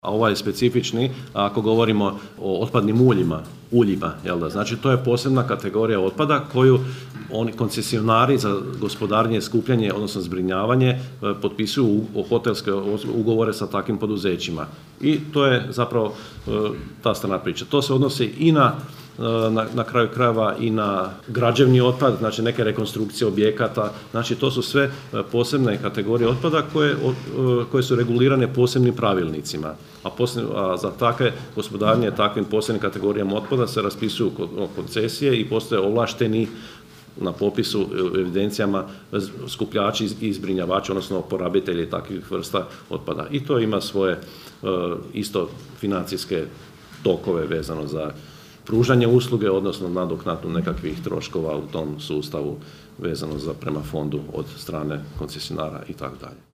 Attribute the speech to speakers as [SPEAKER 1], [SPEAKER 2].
[SPEAKER 1] A ovaj specifični, ako govorimo o otpadnim uljima, znači to je posebna kategorija otpada koju oni koncesionari za gospodarenje, skupljanje, odnosno zbrinjavanje potpisuju hotelske ugovore sa takvim poduzećima. I to je zapravo ta strana priča. To se odnosi i na kraju krajeva i na građevni otpad, znači neke rekonstrukcije objekata, znači to su sve posebne kategorije otpada koje su regulirane posebnim pravilnicima. A za takve gospodarenje takvim posebnim kategorijama otpada se raspisuju koncesije i postoje ovlašteni na popisu evidencijama skupljači i zbrinjavači, odnosno oporabitelji takvih vrsta otpada. I to ima svoje isto financijske tokove vezano za pružanje usluge, odnosno nadoknadu nekakvih troškova u tom sustavu vezano za prema fondu od strane koncesionara i tako dalje.